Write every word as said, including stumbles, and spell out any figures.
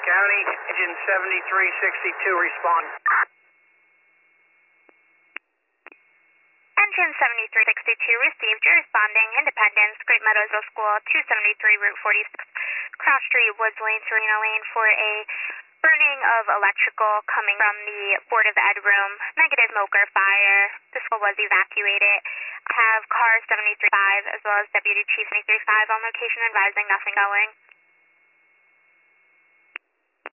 County, engine seventy-three sixty-two, respond. Engine seventy-three sixty-two received. You're responding. Independence, Great Meadows Middle School, two seventy-three, Route forty-six, Cross Street, Woods Lane, Serena Lane for a burning of electrical coming from the Board of Ed room. Negative smoker fire. The school was evacuated. I have car seventy-three five as well as Deputy Chief seventy-three five on location advising nothing going.